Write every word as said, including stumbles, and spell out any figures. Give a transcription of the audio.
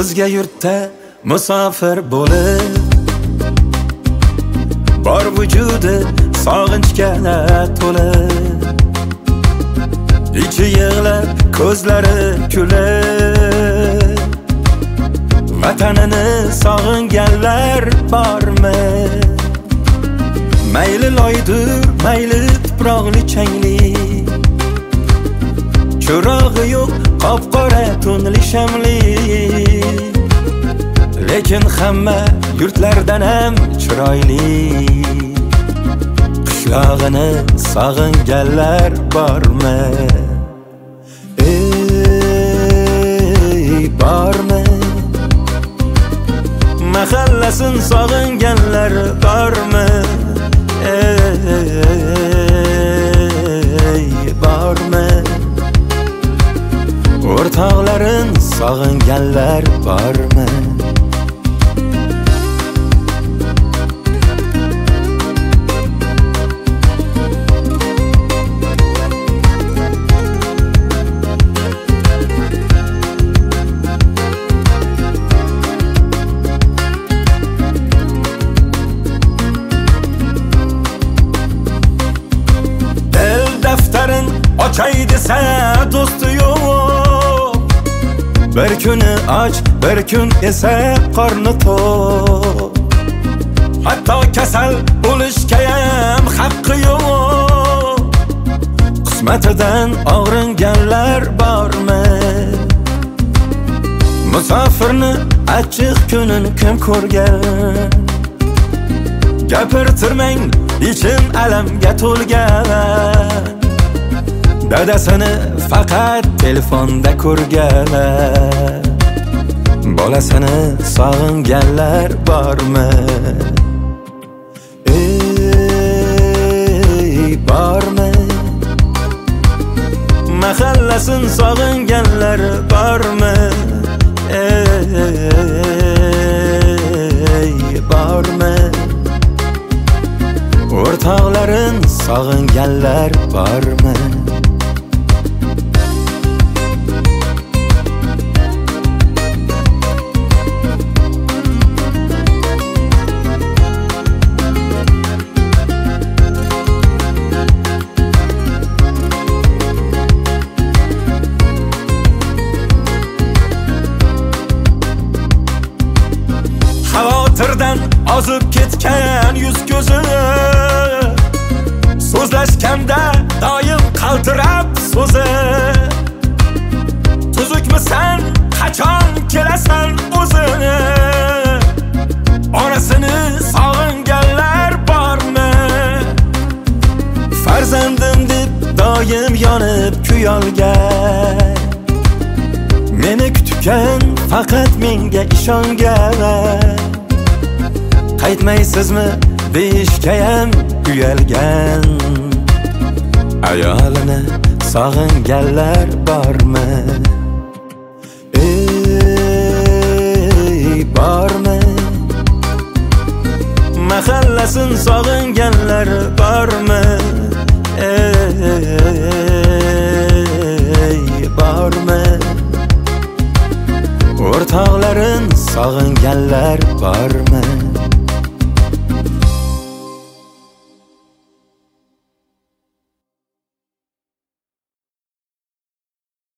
o'zga yurtda musofir bo'lib, bor vujudi sog'inchga to'lib, ichi yig'lab ko'zlari kulib, vatanini sog'inganlar bormi? Mayli loydur, mayli tuproqli changli, chirog'i yo'q qop-qora tunli shamli, lekin hamma yurtlardan ham chiroyli. Qishlog'ini sog'inganlar bormi? Ey, bormi? Mahallasin sog'inganlar bormi? Ey, bormi? O'rtoqlarin sog'inganlar bormi? Ochay desa do'sti yo'q, bir kuni och, bir kun esa qorni to'q. Hatto kasal bo'lishga ham haqqi yo'q. Qismatidan og'ringanlar bormi? Musofirni achchiq kunin kim ko'rgan? Gapirtirmang, ichim alamga to'lgan. Dadasini faqat telefonda ko'rgan, bolasini sog'inganlar bormi? Ey, bormi? Mahallasin sog'inganlar bormi? Ey, bormi? O'rtoqlarin sog'inganlar bormi? Xavotirdan ozib ketgan yuz ko'zi, so'zlashganda doim qaltirab so'zi. Tuzukmisan, qachon kelasan o'zi? Onasini sog'inganlar bormi? Farzandim deb doim yonib kuyolgan, meni kutgan faqat menga ishongan. Qaytmaysizmi deyishga ham uyalgan, ayolini sog'inganlar bormi? Ey, bormi? Mahallasin sog'inganlar bormi? Ey, bormi? O'rtoqlarin sog'inganlar bormi?